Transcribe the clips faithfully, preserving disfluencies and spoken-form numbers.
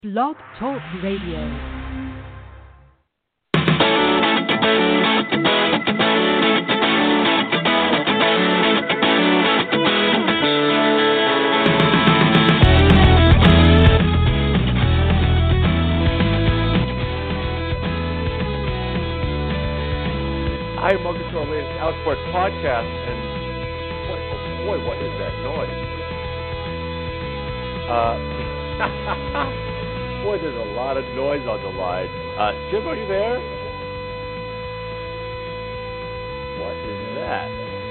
Blog Talk Radio. Hi, welcome to our latest Outsports podcast, and boy, oh boy, what is that noise? Uh, boy, there's a lot of noise on the line. Uh, Jim, are you there? What is that?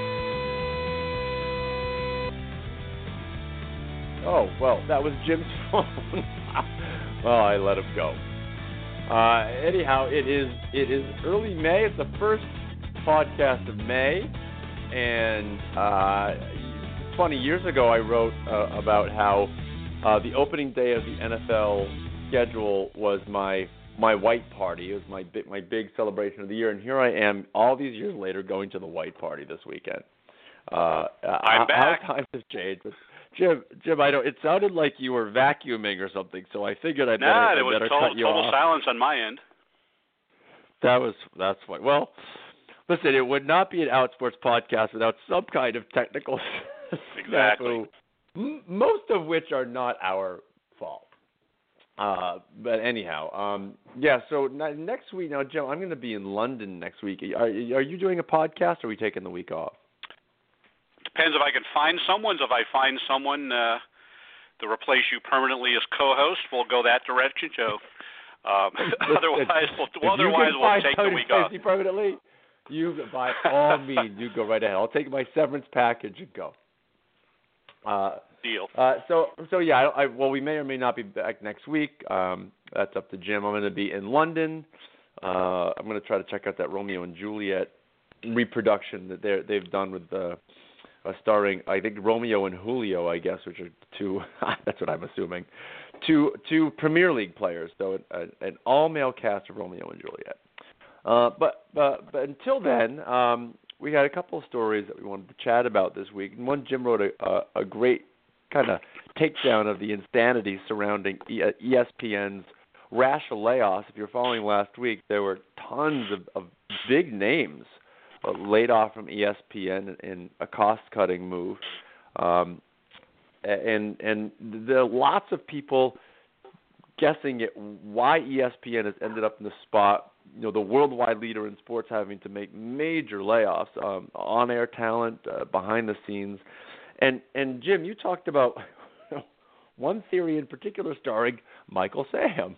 Oh, well, that was Jim's phone. Well, I let him go. Uh, anyhow, it is it is early May. It's the first podcast of May, and uh, twenty years ago I wrote uh, about how uh, the opening day of the N F L schedule was my my white party. It was my big, my big celebration of the year, and here I am all these years later going to the white party this weekend. Uh, I'm how, back. How times have changed. But Jim, Jim, I know it sounded like you were vacuuming or something, so I figured I better, nah, I there was better total, cut you total off. silence on my end. That was that's fine. Well, listen, it would not be an Outsports podcast without some kind of technical Exactly. snafu, m- most of which are not our fault. Uh, but anyhow, um, yeah. So n- next week, now, Joe, I'm going to be in London next week. Are, are you doing a podcast, or are we taking the week off? Depends if I can find someone. If I find someone uh, to replace you permanently as co-host, we'll go that direction, Joe. Um, otherwise, we'll, well, otherwise we'll take the week off. Permanently, you, by all means, you go right ahead. I'll take my severance package and go. Uh, Deal. Uh, so, so yeah. I, I, well, we may or may not be back next week. Um, that's up to Jim. I'm going to be in London. Uh, I'm going to try to check out that Romeo and Juliet reproduction that they they've done with the uh, starring, I think, Romeo and Julio, I guess, which are two. That's what I'm assuming. Two two Premier League players. So an, an all-male cast of Romeo and Juliet. Uh, but, but but until then, um, we had a couple of stories that we wanted to chat about this week. And one, Jim wrote a, a, a great kind of takedown of the insanity surrounding e- ESPN's rash of layoffs. If you're following last week, there were tons of, of big names uh, laid off from E S P N in, in a cost-cutting move. Um, and and there are lots of people guessing at why E S P N has ended up in the spot, you know, the worldwide leader in sports having to make major layoffs, um, on-air talent, uh, behind the scenes. And, and Jim, you talked about one theory in particular starring Michael Sam.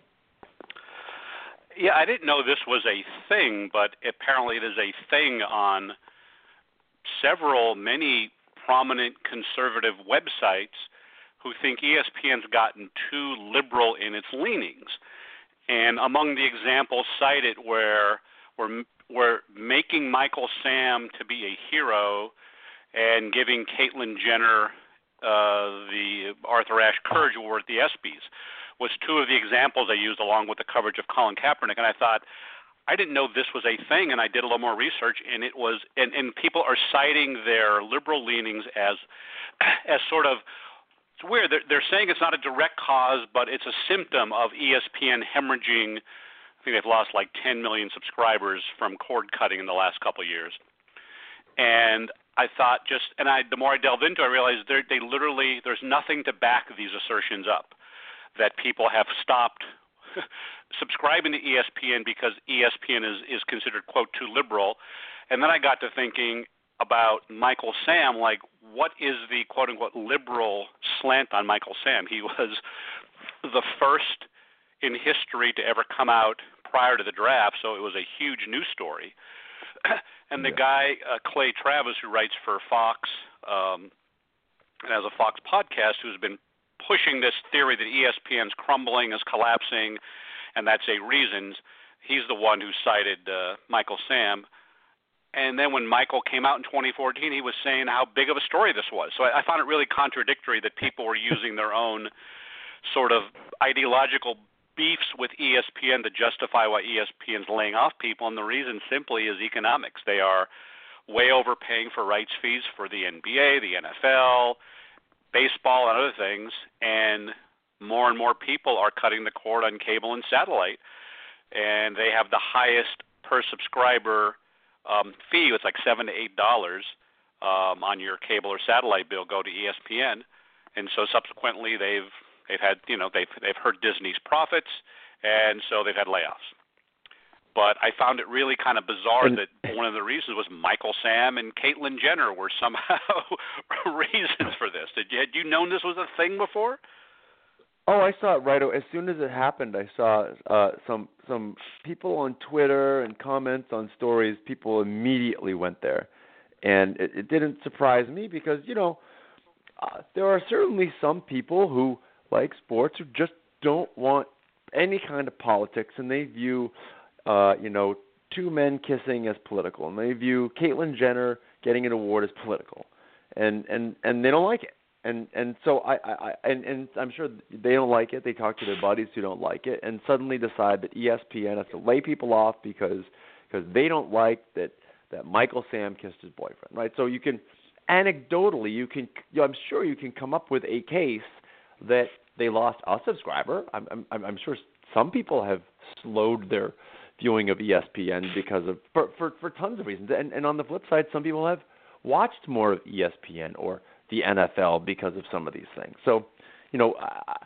Yeah, I didn't know this was a thing, but apparently it is a thing on several, many prominent conservative websites who think E S P N's gotten too liberal in its leanings. And among the examples cited where we're, we're making Michael Sam to be a hero and giving Caitlyn Jenner uh, the Arthur Ashe Courage Award at the ESPYs was two of the examples I used along with the coverage of Colin Kaepernick. And I thought, I didn't know this was a thing, and I did a little more research, and it was, and, and people are citing their liberal leanings as, as sort of, it's weird. They're, they're saying it's not a direct cause, but it's a symptom of E S P N hemorrhaging. I think they've lost like ten million subscribers from cord cutting in the last couple of years. And I thought just, and I, the more I delved into it, I realized they literally, there's nothing to back these assertions up, that people have stopped subscribing to E S P N because E S P N is, is considered, quote, too liberal. And then I got to thinking about Michael Sam, like, what is the, quote, unquote, liberal slant on Michael Sam? He was the first in history to ever come out prior to the draft, so it was a huge news story. And the yeah. guy, uh, Clay Travis, who writes for Fox um, and has a Fox podcast, who's been pushing this theory that E S P N's crumbling, is collapsing, and that's a reason, he's the one who cited uh, Michael Sam. And then when Michael came out in twenty fourteen, he was saying how big of a story this was. So I, I found it really contradictory that people were using their own sort of ideological beefs with E S P N to justify why E S P N's laying off people, and the reason simply is economics. They are way overpaying for rights fees for the N B A, the N F L, baseball, and other things, and more and more people are cutting the cord on cable and satellite, and they have the highest per subscriber um, fee. It's like seven to eight dollars um, on your cable or satellite bill go to E S P N, and so subsequently they've they've had you know they've they've hurt Disney's profits, and so they've had layoffs. But I found it really kind of bizarre and, that one of the reasons was Michael Sam and Caitlyn Jenner were somehow reasons for this. Did you, had you known this was a thing before? Oh, I saw it right away. As soon as it happened, I saw uh, some some people on Twitter and comments on stories. People immediately went there, and it, it didn't surprise me because you know uh, there are certainly some people who like sports who just don't want any kind of politics, and they view uh, you know two men kissing as political, and they view Caitlyn Jenner getting an award as political, and and and they don't like it. And and so I, I and, and I'm sure they don't like it. They talk to their buddies who don't like it, and suddenly decide that E S P N has to lay people off because because they don't like that, that Michael Sam kissed his boyfriend, right? So you can anecdotally you can you know, I'm sure you can come up with a case that they lost a subscriber. I'm I'm, I'm sure some people have slowed their viewing of E S P N because of for for, for tons of reasons. And and on the flip side, some people have watched more of E S P N or the N F L because of some of these things. So, you know, I,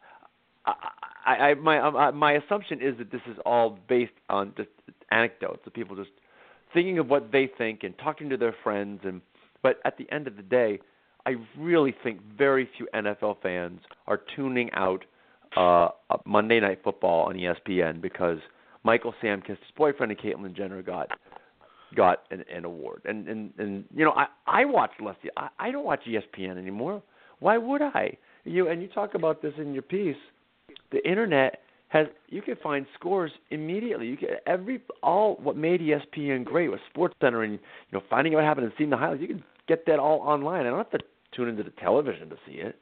I, I, my my assumption is that this is all based on just anecdotes of people just thinking of what they think and talking to their friends. And but at the end of the day, I really think very few N F L fans are tuning out uh, Monday Night Football on E S P N because Michael Sam kissed his boyfriend and Caitlyn Jenner got. got an, an award. And, and, and you know, I, I watch less. I, I don't watch E S P N anymore. Why would I? You And you talk about this in your piece. The Internet has, you can find scores immediately. You can, every, all what made E S P N great was SportsCenter and, you know, finding out what happened and seeing the highlights. You can get that all online. I don't have to tune into the television to see it.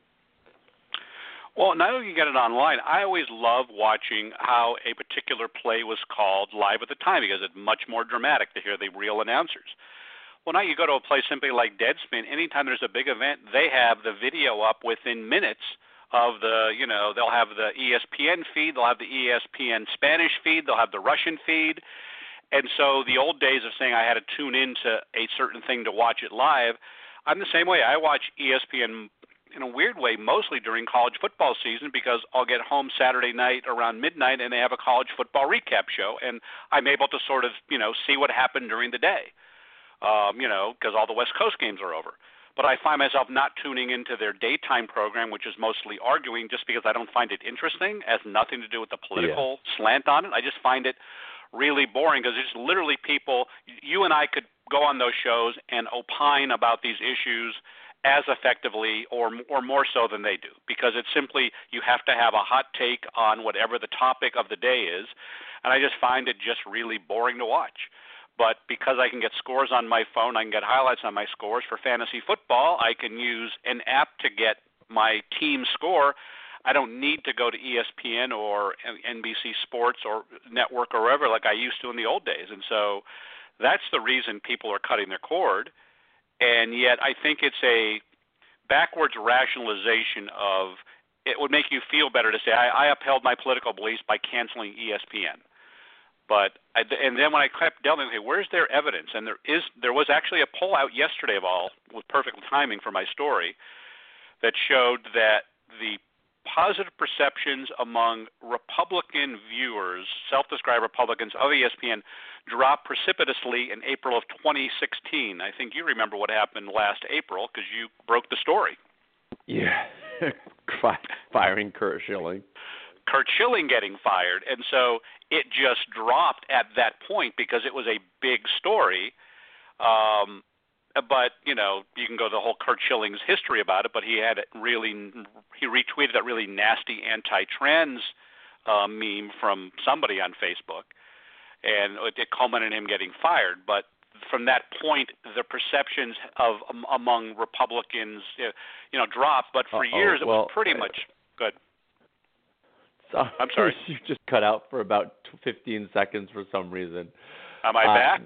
Well, now that you get it online, I always love watching how a particular play was called live at the time because it's much more dramatic to hear the real announcers. Well, now you go to a place simply like Deadspin, anytime there's a big event, they have the video up within minutes of the, you know, they'll have the E S P N feed, they'll have the E S P N Spanish feed, they'll have the Russian feed. And so the old days of saying I had to tune into a certain thing to watch it live, I'm the same way. I watch E S P N in a weird way, mostly during college football season because I'll get home Saturday night around midnight and they have a college football recap show, and I'm able to sort of, you know, see what happened during the day, um, you know, because all the West Coast games are over. But I find myself not tuning into their daytime program, which is mostly arguing, just because I don't find it interesting. It has nothing to do with the political yeah. slant on it. I just find it really boring because it's literally people, you and I could go on those shows and opine about these issues as effectively or or more so than they do, because it's simply you have to have a hot take on whatever the topic of the day is, and I just find it just really boring to watch. But because I can get scores on my phone, I can get highlights on my scores for fantasy football, I can use an app to get my team score. I don't need to go to E S P N or N B C Sports or Network or wherever like I used to in the old days. And so that's the reason people are cutting their cord. And yet I think it's a backwards rationalization of it would make you feel better to say I, I upheld my political beliefs by canceling E S P N. But I, and then when I kept delving, okay, where's their evidence? And there is there was actually a poll out yesterday of all with perfect timing for my story that showed that the positive perceptions among Republican viewers, self-described Republicans of E S P N, dropped precipitously in April of twenty sixteen. I think you remember what happened last April because you broke the story. Yeah, firing Curt Schilling. Curt Schilling getting fired. And so it just dropped at that point because it was a big story. Um, but, you know, you can go the whole Curt Schilling's history about it, but he had really, he retweeted that really nasty anti-trans uh, meme from somebody on Facebook, and it culminated in him getting fired. But from that point, the perceptions of um, among Republicans, you know, dropped. But for Uh-oh. years, it well, was pretty uh, much good. So, I'm sorry. You just cut out for about fifteen seconds for some reason. Am I uh, back?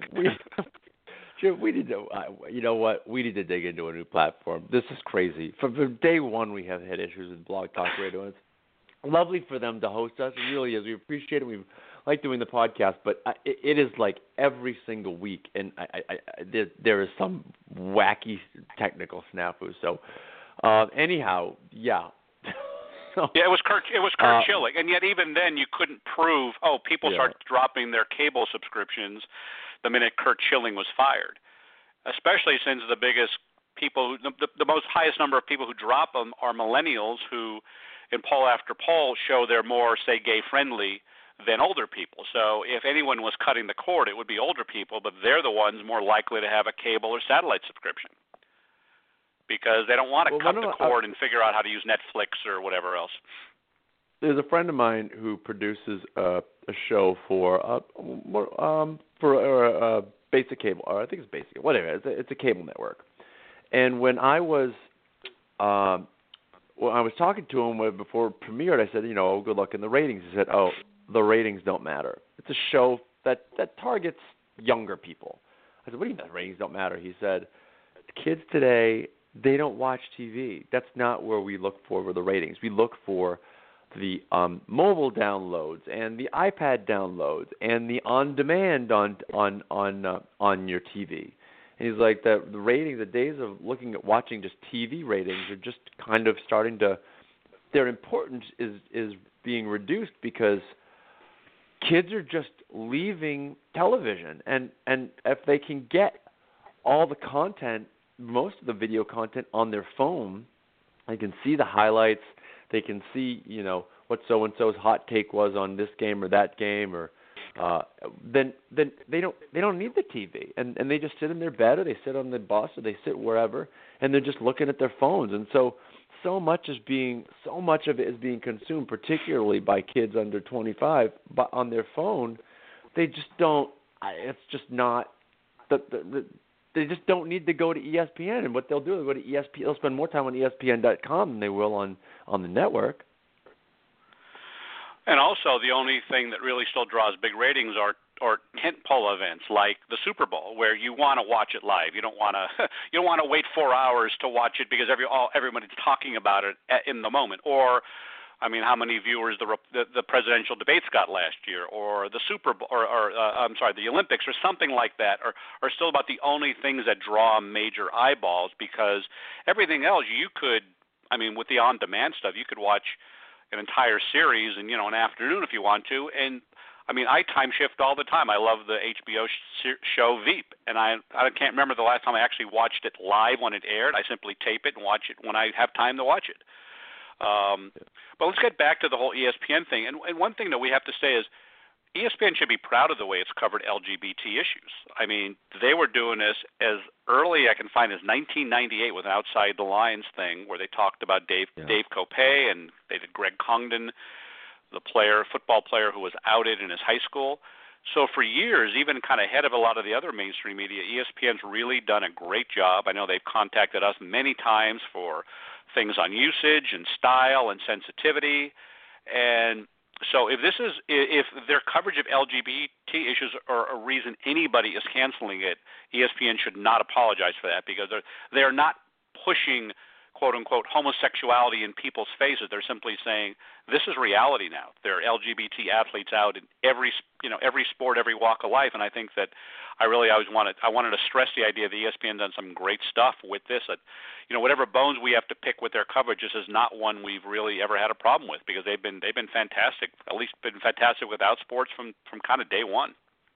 We, we need to, uh, you know what? We need to dig into a new platform. This is crazy. From, from day one, we have had issues with Blog Talk Radio. It's lovely for them to host us. It really is. We appreciate it. We like doing the podcast, but I, it, it is like every single week, and I, I, I, there, there is some wacky technical snafu. So, uh, anyhow, yeah. so, yeah, it was Kurt, it was Kurt uh, Schilling, and yet even then you couldn't prove. Oh, people yeah. started dropping their cable subscriptions the minute Kurt Schilling was fired, especially since the biggest people, the, the, the most highest number of people who drop them are millennials who, in poll after poll, show they're more, say, gay-friendly than older people. So if anyone was cutting the cord, it would be older people, but they're the ones more likely to have a cable or satellite subscription because they don't want to well, cut the of, cord uh, and figure out how to use Netflix or whatever else. There's a friend of mine who produces uh, a show for uh, um, for uh, uh, basic cable, or I think it's basic, whatever. It's a, it's a cable network. And when I was um, when I was talking to him before it premiered, I said, you know, oh, good luck in the ratings. He said, oh, the ratings don't matter. It's a show that, that targets younger people. I said, what do you mean the ratings don't matter? He said, kids today, they don't watch T V. That's not where we look for with the ratings. We look for the um, mobile downloads and the iPad downloads and the on-demand on on on uh, on your T V. And he's like, the, the ratings, the days of looking at watching just T V ratings are just kind of starting to, their importance is is being reduced because kids are just leaving television. And, and if they can get all the content, most of the video content on their phone, they can see the highlights, they can see, you know, what so-and-so's hot take was on this game or that game, or uh, then then they don't they don't need the T V, and and they just sit in their bed or they sit on the bus or they sit wherever, and they're just looking at their phones. And so so much is being so much of it is being consumed, particularly by kids under twenty-five, but on their phone, they just don't. It's just not the the. the They just don't need to go to E S P N, and what they'll do is go to E S P N. They'll spend more time on E S P N dot com than they will on, on the network. And also, the only thing that really still draws big ratings are are tentpole events like the Super Bowl, where you want to watch it live. You don't want to you don't want to wait four hours to watch it because every all everybody's talking about it at, in the moment. Or I mean, how many viewers the, the the presidential debates got last year, or the Super Bowl, or, or uh, I'm sorry, the Olympics, or something like that, are are still about the only things that draw major eyeballs. Because everything else, you could, I mean, with the on-demand stuff, you could watch an entire series in, you know, an afternoon if you want to. And I mean, I time shift all the time. I love the H B O sh- show Veep, and I I can't remember the last time I actually watched it live when it aired. I simply tape it and watch it when I have time to watch it. Um, but let's get back to the whole E S P N thing. And, and one thing that we have to say is E S P N should be proud of the way it's covered L G B T issues. I mean, they were doing this as early I can find as nineteen ninety-eight with an Outside the Lines thing where they talked about Dave yeah. Dave Kopay, and they did Greg Congdon, the player, football player who was outed in his high school. So for years, even kind of ahead of a lot of the other mainstream media, E S P N's really done a great job. I know they've contacted us many times for things on usage and style and sensitivity. And so if this is, if their coverage of L G B T issues are a reason anybody is canceling it, E S P N should not apologize for that, because they're, they're not pushing, quote unquote, homosexuality in people's faces. They're simply saying this is reality now. There are L G B T athletes out in every, you know, every sport, every walk of life. And I think that I really always wanted, I wanted to stress the idea that E S P N done some great stuff with this. That, you know, whatever bones we have to pick with their coverage, this is not one we've really ever had a problem with, because they've been they've been fantastic. At least been fantastic without sports from from kind of day one.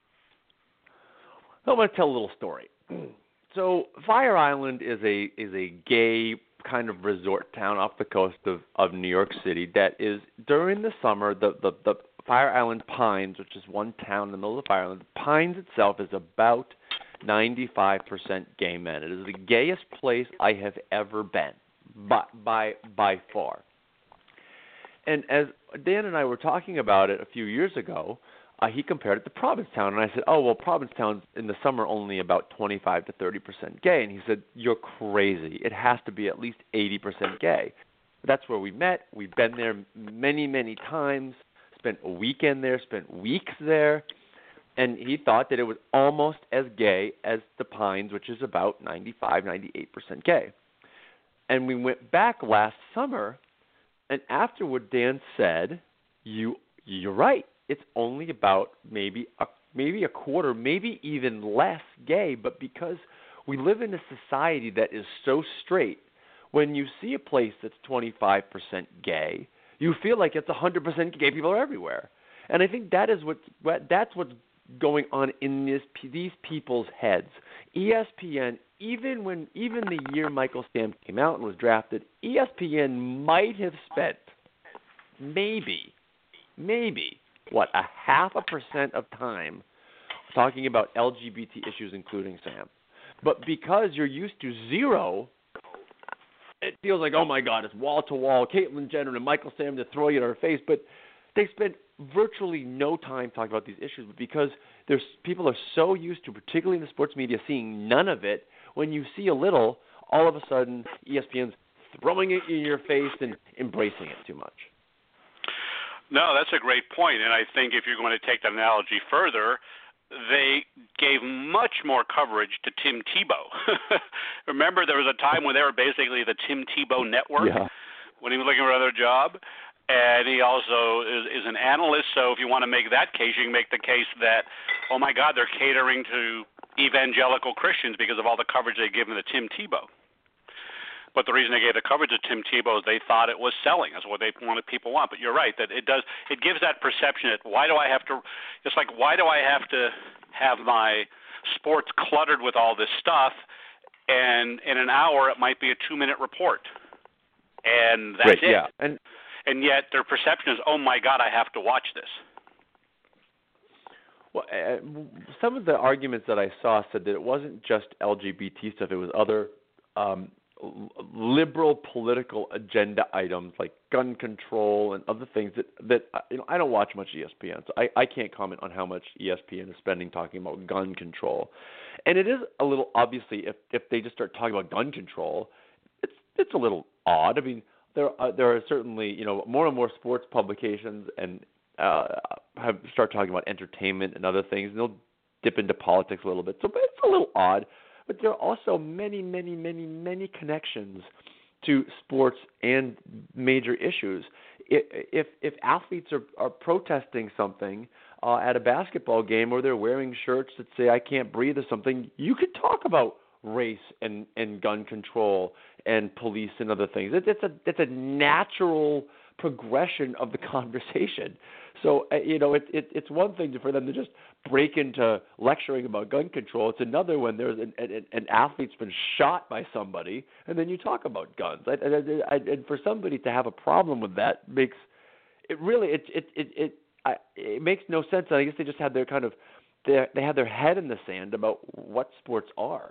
I want to tell a little story. So Fire Island is a is a gay kind of resort town off the coast of, of New York City that is, during the summer, the, the, the Fire Island Pines, which is one town in the middle of Fire Island, the Pines itself is about ninety-five percent gay men. It is the gayest place I have ever been, by, by, by far. And as Dan and I were talking about it a few years ago, Uh, he compared it to Provincetown, and I said, oh, well, Provincetown's in the summer only about twenty-five to thirty percent gay. And he said, you're crazy. It has to be at least eighty percent gay. That's where we met. We've been there many, many times, spent a weekend there, spent weeks there, and he thought that it was almost as gay as the Pines, which is about ninety-five, ninety-eight percent gay. And we went back last summer and afterward, Dan said, "You, you're right. It's only about maybe a maybe a quarter, maybe even less gay. But because we live in a society that is so straight, when you see a place that's twenty-five percent gay, you feel like it's one hundred percent gay people are everywhere. And I think that is what that's what's going on in this these people's heads. E S P N, even when even the year Michael Sam came out and was drafted, E S P N might have spent maybe, maybe what a half a percent of time talking about L G B T issues, including Sam. But because you're used to zero, it feels like, oh my God, it's wall to wall, Caitlyn Jenner and Michael Sam to throw you in our face. But they spend virtually no time talking about these issues. But because there's people are so used to, particularly in the sports media, seeing none of it, when you see a little, all of a sudden E S P N's throwing it in your face and embracing it too much. No, that's a great point. And I think if you're going to take that analogy further, they gave much more coverage to Tim Tebow. Remember, there was a time when they were basically the Tim Tebow network yeah. when he was looking for another job. And he also is, is an analyst, so if you want to make that case, you can make the case that, oh, my God, they're catering to evangelical Christians because of all the coverage they've given to Tim Tebow. But the reason they gave the coverage to Tim Tebow is they thought it was selling. That's what they wanted people want. But you're right, that it does. It gives that perception that why do I have to – it's like why do I have to have my sports cluttered with all this stuff, and in an hour it might be a two-minute report. And that's right, it. Yeah. And, and yet their perception is, oh, my God, I have to watch this. Well, uh, some of the arguments that I saw said that it wasn't just L G B T stuff. It was other um, – liberal political agenda items like gun control and other things that, that you know, I don't watch much E S P N, so I, I can't comment on how much E S P N is spending talking about gun control. And it is a little, obviously, if, if they just start talking about gun control, it's it's a little odd. I mean, there are, there are certainly, you know, more and more sports publications and uh, have start talking about entertainment and other things, and they'll dip into politics a little bit. So it's a little odd. But there are also many, many, many, many connections to sports and major issues. If if athletes are, are protesting something uh, at a basketball game, or they're wearing shirts that say "I can't breathe" or something, you could talk about race and, and gun control and police and other things. It, it's a it's a natural progression of the conversation. So, uh, you know, it, it, it's one thing for them to just break into lecturing about gun control. It's another when there's an, an, an athlete's been shot by somebody, and then you talk about guns. I, I, I, and for somebody to have a problem with that makes it really it it it it, I, it makes no sense. I guess they just had their kind of they they had their head in the sand about what sports are.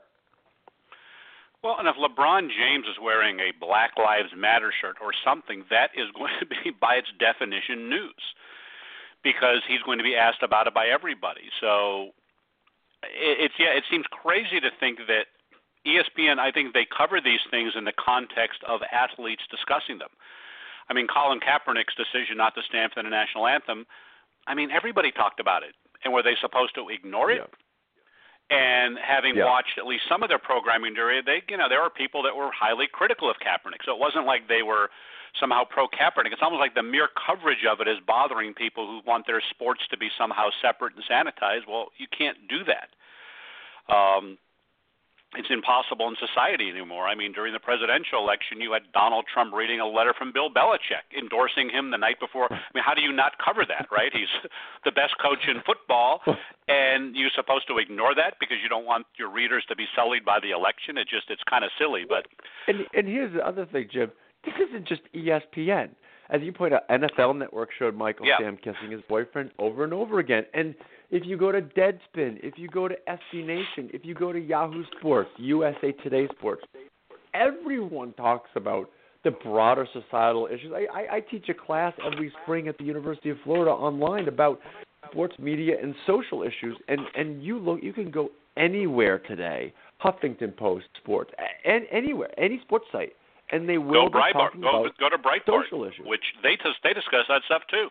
Well, and if LeBron James is wearing a Black Lives Matter shirt or something, that is going to be, by its definition, news, because he's going to be asked about it by everybody. So it, it's yeah, it seems crazy to think that E S P N, I think they cover these things in the context of athletes discussing them. I mean, Colin Kaepernick's decision not to stand for the national anthem, I mean, everybody talked about it. And were they supposed to ignore it? Yeah. And having yeah. watched at least some of their programming during, they, you know, there were people that were highly critical of Kaepernick. So it wasn't like they were somehow pro-Kaepernick. It's almost like the mere coverage of it is bothering people who want their sports to be somehow separate and sanitized. Well, you can't do that. Um, it's impossible in society anymore. I mean, during the presidential election, you had Donald Trump reading a letter from Bill Belichick endorsing him the night before. I mean, how do you not cover that, right? He's the best coach in football, and you're supposed to ignore that because you don't want your readers to be sullied by the election. It just, it's kind of silly. But and, and here's the other thing, Jim. This isn't just E S P N. As you point out, N F L Network showed Michael yeah. Sam kissing his boyfriend over and over again. And if you go to Deadspin, if you go to S B Nation, if you go to Yahoo Sports, U S A Today Sports, everyone talks about the broader societal issues. I, I, I teach a class every spring at the University of Florida online about sports media and social issues, and, and you look, you can go anywhere today, Huffington Post Sports, and anywhere, any sports site. And they will go be Breitbart. talking Go, about go to Breitbart, social issues, which they they discuss that stuff too.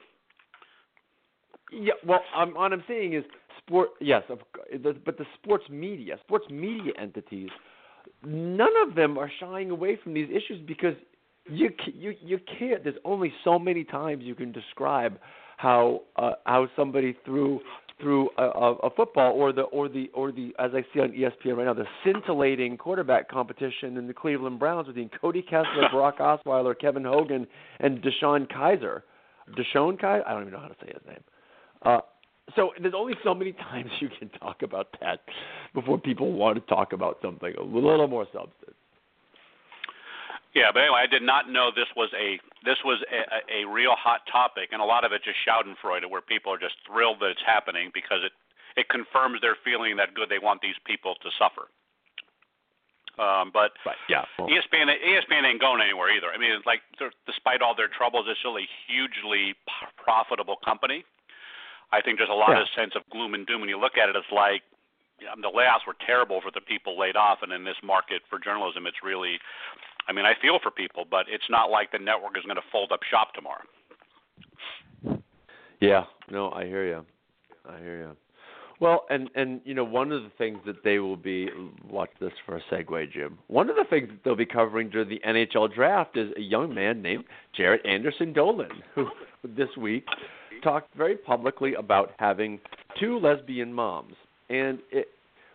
Yeah, well, um, what I'm saying is sport. Yes, of, but the sports media, sports media entities, none of them are shying away from these issues because you you you can't. There's only so many times you can describe how uh, how somebody threw through a, a football or the or the or the as I see on E S P N right now, the scintillating quarterback competition in the Cleveland Browns between Cody Kessler, Brock Osweiler, Kevin Hogan, and Deshaun Kaiser. Deshaun Kaiser? I don't even know how to say his name. Uh, so there's only so many times you can talk about that before people want to talk about something a little more substance. Yeah, but anyway, I did not know this was a this was a, a real hot topic, and a lot of it just Schadenfreude, where people are just thrilled that it's happening because it it confirms their feeling that good they want these people to suffer. Um, but right, yeah, well, E S P N E S P N ain't going anywhere either. I mean, it's like despite all their troubles, it's still a hugely p- profitable company. I think there's a lot yeah. of sense of gloom and doom when you look at it. It's like you know, the layoffs were terrible for the people laid off, and in this market for journalism, it's really I mean, I feel for people, but it's not like the network is going to fold up shop tomorrow. Yeah, no, I hear you. I hear you. Well, and, and you know, one of the things that they will be, watch this for a segue, Jim. One of the things that they'll be covering during the N H L draft is a young man named Jarrett Anderson Dolan, who this week talked very publicly about having two lesbian moms. And it,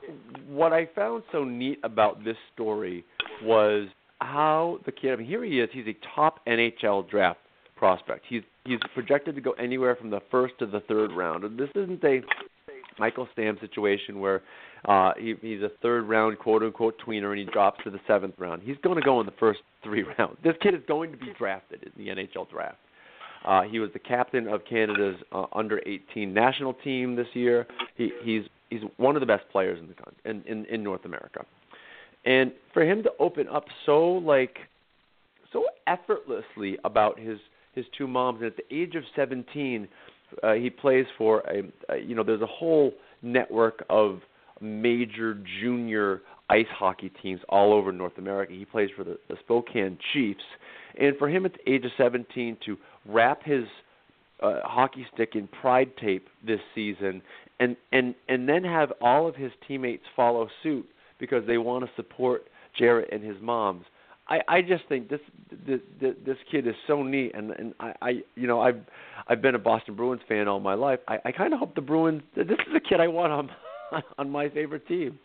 what I found so neat about this story was how the kid, I mean, here he is, he's a top N H L draft prospect. He's he's projected to go anywhere from the first to the third round. And this isn't a Michael Stam situation where uh, he, he's a third-round quote-unquote tweener and he drops to the seventh round. He's going to go in the first three rounds. This kid is going to be drafted in the N H L draft. Uh, he was the captain of Canada's uh, under eighteen national team this year. He, he's he's one of the best players in the country, in, in, in North America. And for him to open up so like so effortlessly about his, his two moms, and at the age of seventeen, uh, he plays for a, a you know there's a whole network of major junior ice hockey teams all over North America. He plays for the, the Spokane Chiefs, and for him at the age of seventeen to wrap his uh, hockey stick in Pride tape this season, and and and then have all of his teammates follow suit because they want to support Jarrett and his moms. I, I just think this, this this kid is so neat, and and I, I you know I've I've been a Boston Bruins fan all my life. I, I kind of hope the Bruins. This is a kid I want on on my favorite team.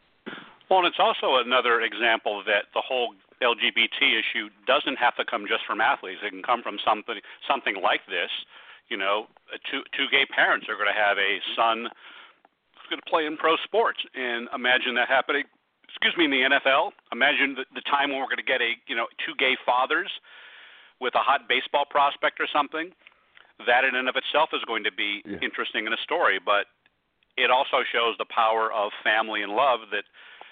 Well, and it's also another example that the whole L G B T issue doesn't have to come just from athletes. It can come from something something like this. You know, two two gay parents are going to have a son going to play in pro sports, and imagine that happening. Excuse me, in the N F L. Imagine the, the time when we're going to get a you know two gay fathers with a hot baseball prospect or something. That in and of itself is going to be yeah. interesting in a story, but it also shows the power of family and love. That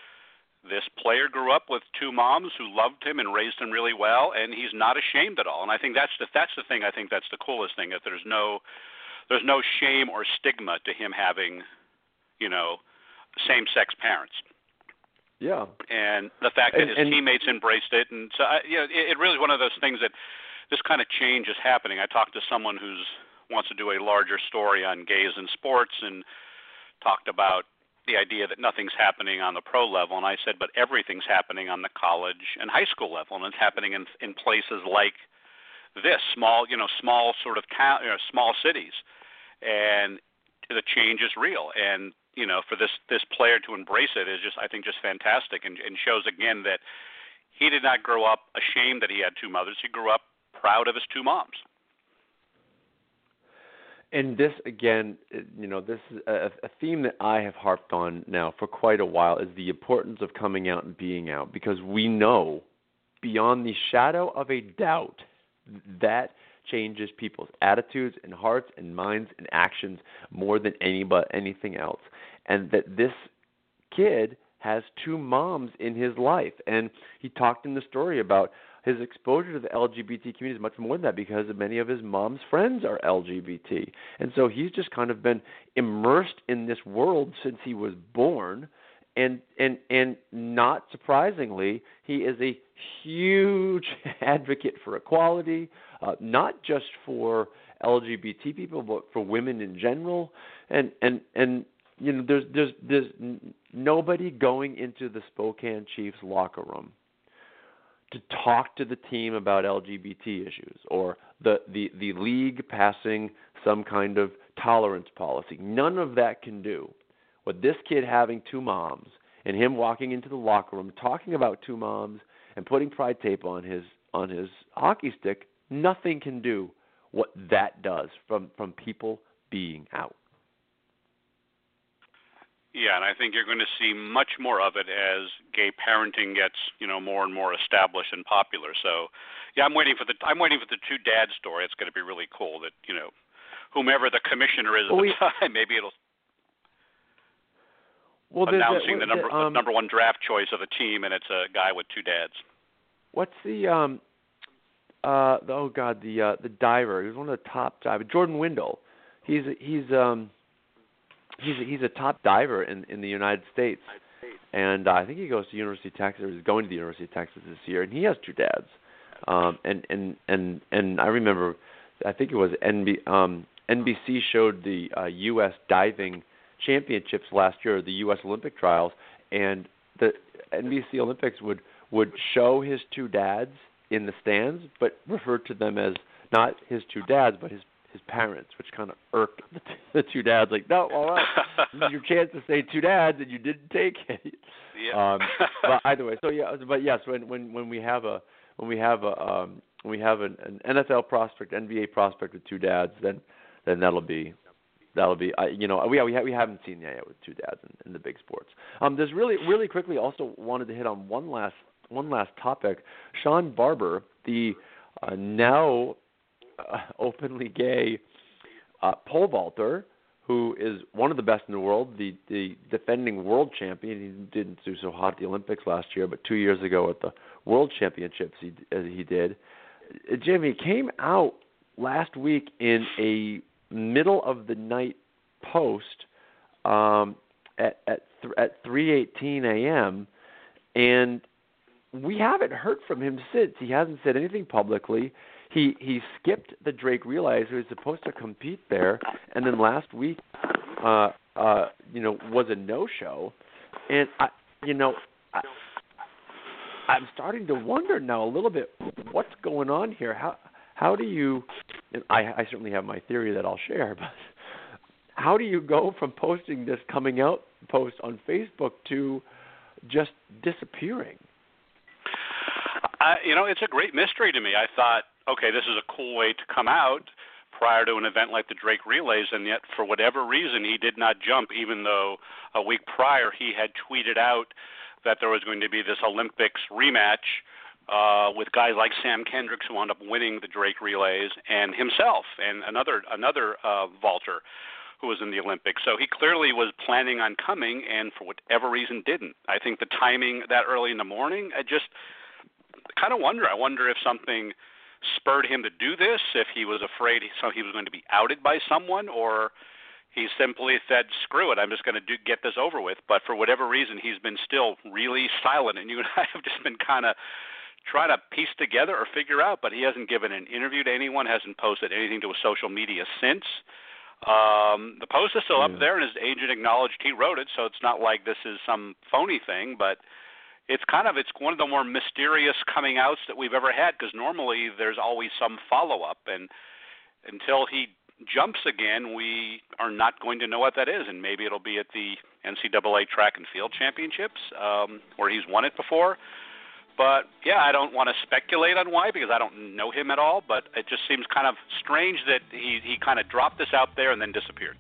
this player grew up with two moms who loved him and raised him really well, and he's not ashamed at all. And I think that's the that's the thing. I think that's the coolest thing. That there's no there's no shame or stigma to him having you know, same-sex parents. Yeah. And the fact that and, his and, teammates embraced it. And so, I, you know, it, it really is one of those things that this kind of change is happening. I talked to someone who wants to do a larger story on gays in sports and talked about the idea that nothing's happening on the pro level. And I said, but everything's happening on the college and high school level. And it's happening in, in places like this, small, you know, small sort of town, you know, small cities. And the change is real. And you know, for this this player to embrace it is just, I think, just fantastic, and, and shows again that he did not grow up ashamed that he had two mothers. He grew up proud of his two moms. And this, again, you know, this is a, a theme that I have harped on now for quite a while, is the importance of coming out and being out, because we know beyond the shadow of a doubt that changes people's attitudes and hearts and minds and actions more than any but anything else. And that this kid has two moms in his life. And he talked in the story about his exposure to the L G B T community is much more than that, because many of his mom's friends are L G B T. And so he's just kind of been immersed in this world since he was born. And and and not surprisingly, he is a huge advocate for equality, uh, not just for L G B T people, but for women in general. And and and you know, there's there's there's nobody going into the Spokane Chiefs locker room to talk to the team about L G B T issues, or the, the, the league passing some kind of tolerance policy. None of that can do what this kid having two moms and him walking into the locker room talking about two moms and putting pride tape on his on his hockey stick. Nothing can do what that does from, from people being out. Yeah, and I think you're going to see much more of it as gay parenting gets, you know, more and more established and popular. So, yeah, I'm waiting for the I'm waiting for the two dads story. It's going to be really cool that, you know, whomever the commissioner is at well, the we, time, maybe it'll well, announcing the, the number the, um, the number one draft choice of the team, and it's a guy with two dads. What's the um uh the, oh god the uh, the diver? He was one of the top divers. Jordan Windle. He's he's um. He's a, he's a top diver in, in the United States, and uh, I think he goes to University of Texas, or he's going to the University of Texas this year, and he has two dads. Um, and, and and and I remember, I think it was N B, um, N B C showed the uh, U S diving championships last year, the U S Olympic trials, and the N B C Olympics would would show his two dads in the stands, but refer to them as not his two dads, but his his parents, which kind of irked the, t- the two dads. Like, no, all right, this is your chance to say two dads, and you didn't take it. Yeah. Um, but either way, so yeah, but yes, when when when we have a when we have a um, when we have an, an N F L prospect, N B A prospect with two dads, then then that'll be that'll be uh, you know we we ha- we haven't seen that yet with two dads in, in the big sports. Um, there's really really quickly also wanted to hit on one last one last topic. Sean Barber, the uh, now Uh, openly gay uh, pole vaulter, who is one of the best in the world, the, the defending world champion. He didn't do so hot at the Olympics last year, but two years ago at the World Championships he, uh, he did. Uh, Jimmy came out last week in a middle-of-the-night post um, at at, th- at three eighteen a.m., and we haven't heard from him since. He hasn't said anything publicly. He he skipped the Drake Relays. He was supposed to compete there, and then last week, uh, uh, you know, was a no-show. And I, you know, I, I'm starting to wonder now a little bit what's going on here. How how do you? And I I certainly have my theory that I'll share, but how do you go from posting this coming out post on Facebook to just disappearing? Uh, you know, it's a great mystery to me. I thought, okay, this is a cool way to come out prior to an event like the Drake Relays, and yet for whatever reason he did not jump, even though a week prior he had tweeted out that there was going to be this Olympics rematch uh, with guys like Sam Kendricks, who wound up winning the Drake Relays, and himself, and another another uh, vaulter who was in the Olympics. So he clearly was planning on coming, and for whatever reason didn't. I think the timing that early in the morning, I just kind of wonder. I wonder if something spurred him to do this, if he was afraid he, so he was going to be outed by someone, or he simply said, screw it, I'm just going to do, get this over with. But for whatever reason, he's been still really silent, and you and I have just been kind of trying to piece together or figure out, but he hasn't given an interview to anyone, hasn't posted anything to a social media since. Um, the post is still yeah. up there, and his agent acknowledged he wrote it, so it's not like this is some phony thing, but it's kind of, it's one of the more mysterious coming outs that we've ever had, because normally there's always some follow-up, and until he jumps again, we are not going to know what that is, and maybe it'll be at the N C double A Track and Field Championships, um, where he's won it before. But, yeah, I don't want to speculate on why, because I don't know him at all, but it just seems kind of strange that he, he kind of dropped this out there and then disappeared.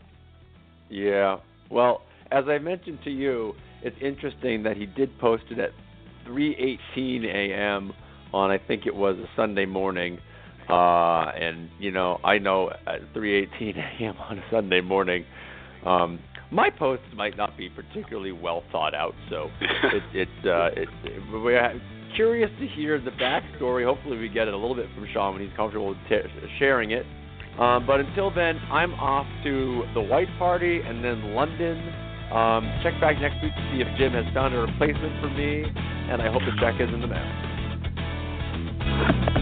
Yeah, well, as I mentioned to you, it's interesting that he did post it at three eighteen a.m. on, I think it was a Sunday morning. Uh, and, you know, I know at three eighteen a.m. on a Sunday morning, um, my posts might not be particularly well thought out. So it, it, uh, it, it, we're curious to hear the backstory. Hopefully we get it a little bit from Sean when he's comfortable with t- sharing it. Um, but until then, I'm off to the White Party and then London. Um, check back next week to see if Jim has found a replacement for me, and I hope the check is in the mail.